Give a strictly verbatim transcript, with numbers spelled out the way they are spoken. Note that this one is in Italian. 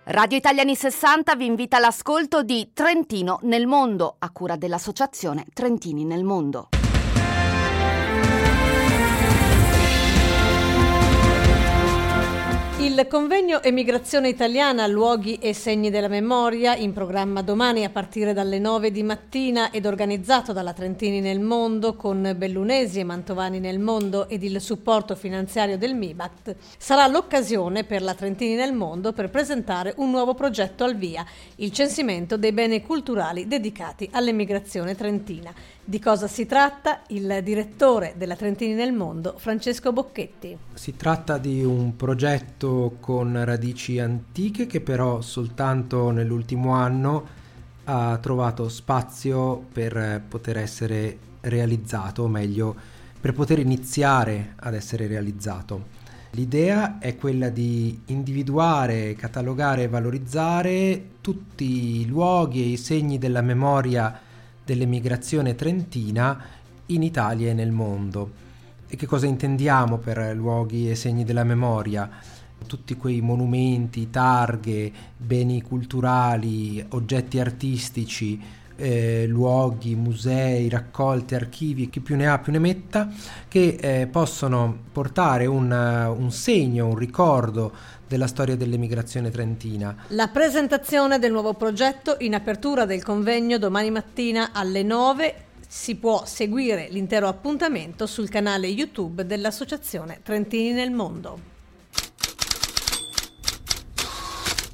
Radio Italia Anni sessanta vi invita all'ascolto di Trentino nel mondo, a cura dell'associazione Trentini nel mondo. Il convegno Emigrazione Italiana, luoghi e segni della memoria, in programma domani a partire dalle nove di mattina ed organizzato dalla Trentini nel mondo con Bellunesi e Mantovani nel mondo ed il supporto finanziario del MIBACT, sarà l'occasione per la Trentini nel mondo per presentare un nuovo progetto al via, il censimento dei beni culturali dedicati all'emigrazione trentina. Di cosa si tratta? Il direttore della Trentini nel mondo, Francesco Bocchetti. Si tratta di un progetto con radici antiche che però soltanto nell'ultimo anno ha trovato spazio per poter essere realizzato, o meglio, per poter iniziare ad essere realizzato. L'idea è quella di individuare, catalogare e valorizzare tutti i luoghi e i segni della memoria dell'emigrazione trentina in Italia e nel mondo. E che cosa intendiamo per luoghi e segni della memoria? Tutti quei monumenti, targhe, beni culturali, oggetti artistici, eh, luoghi, musei, raccolte, archivi, chi più ne ha più ne metta, che eh, possono portare un, un segno, un ricordo della storia dell'emigrazione trentina. La presentazione del nuovo progetto in apertura del convegno domani mattina alle nove. Si può seguire l'intero appuntamento sul canale YouTube dell'Associazione Trentini nel mondo.